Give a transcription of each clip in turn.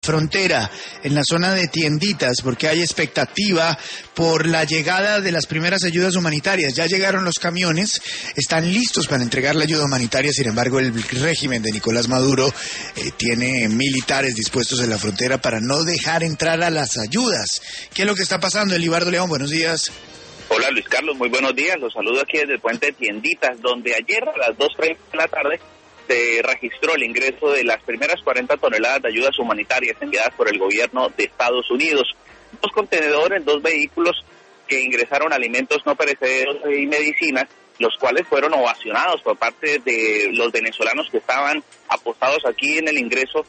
frontera, en la zona de Tienditas, porque hay expectativa por la llegada de las primeras ayudas humanitarias. Ya llegaron los camiones, están listos para entregar la ayuda humanitaria. Sin embargo, el régimen de Nicolás Maduro tiene militares dispuestos en la frontera para no dejar entrar a las ayudas. ¿Qué es lo que está pasando? Elibardo León, buenos días. Hola Luis Carlos, muy buenos días. Los saludo aquí desde el puente de Tienditas, donde ayer a las 2:30 de la tarde se registró el ingreso de las primeras 40 toneladas de ayudas humanitarias enviadas por el gobierno de Estados Unidos. 2 contenedores, 2 vehículos que ingresaron alimentos no perecederos y medicinas, los cuales fueron ovacionados por parte de los venezolanos que estaban apostados aquí en el ingreso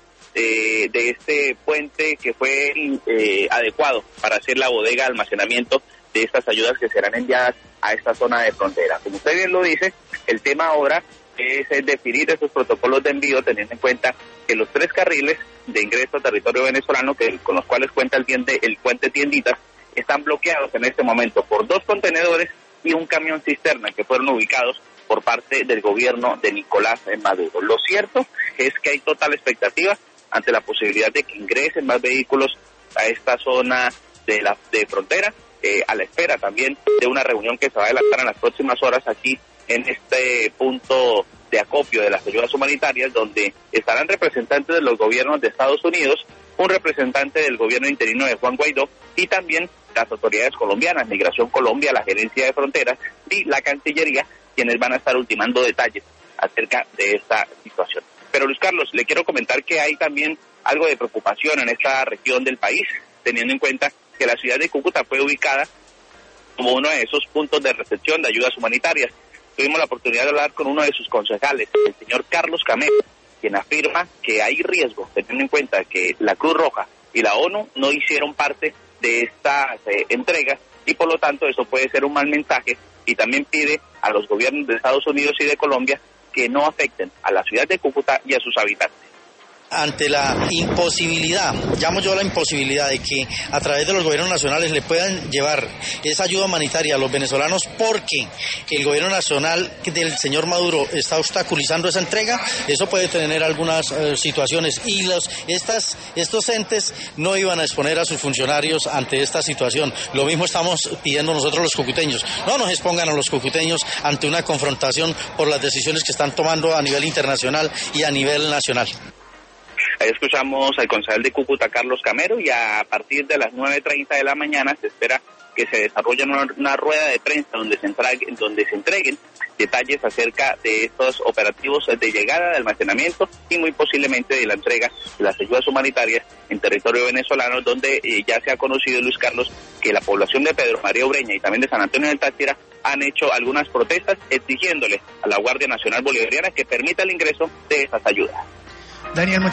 de este puente, que fue adecuado para hacer la bodega de almacenamiento de estas ayudas que serán enviadas a esta zona de frontera. Como usted bien lo dice, el tema ahora es definir esos protocolos de envío, teniendo en cuenta que los 3 carriles de ingreso a territorio venezolano, con los cuales cuenta el puente Tienditas, están bloqueados en este momento por 2 contenedores y un camión cisterna que fueron ubicados por parte del gobierno de Nicolás Maduro. Lo cierto es que hay total expectativa ante la posibilidad de que ingresen más vehículos a esta zona de frontera, a la espera también de una reunión que se va a adelantar en las próximas horas aquí en este punto de acopio de las ayudas humanitarias, donde estarán representantes de los gobiernos de Estados Unidos, un representante del gobierno interino de Juan Guaidó y también las autoridades colombianas, Migración Colombia, la Gerencia de Fronteras y la Cancillería, quienes van a estar ultimando detalles acerca de esta situación. Pero Luis Carlos, le quiero comentar que hay también algo de preocupación en esta región del país, teniendo en cuenta que la ciudad de Cúcuta fue ubicada como uno de esos puntos de recepción de ayudas humanitarias. Tuvimos la oportunidad de hablar con uno de sus concejales, el señor Carlos Camero, quien afirma que hay riesgo, teniendo en cuenta que la Cruz Roja y la ONU no hicieron parte de estas entregas y por lo tanto eso puede ser un mal mensaje, y también pide a los gobiernos de Estados Unidos y de Colombia que no afecten a la ciudad de Cúcuta y a sus habitantes. Ante la imposibilidad, llamo yo la imposibilidad de que a través de los gobiernos nacionales le puedan llevar esa ayuda humanitaria a los venezolanos, porque el gobierno nacional del señor Maduro está obstaculizando esa entrega, eso puede tener algunas situaciones, y estos entes no iban a exponer a sus funcionarios ante esta situación. Lo mismo estamos pidiendo nosotros los cucuteños, no nos expongan a los cucuteños ante una confrontación por las decisiones que están tomando a nivel internacional y a nivel nacional. Ahí escuchamos al concejal de Cúcuta, Carlos Camero, y a partir de las 9:30 de la mañana se espera que se desarrolle una rueda de prensa donde se entreguen detalles acerca de estos operativos de llegada, de almacenamiento y muy posiblemente de la entrega de las ayudas humanitarias en territorio venezolano, donde ya se ha conocido, Luis Carlos, que la población de Pedro María Ureña y también de San Antonio del Táchira han hecho algunas protestas exigiéndole a la Guardia Nacional Bolivariana que permita el ingreso de estas ayudas. Daniel,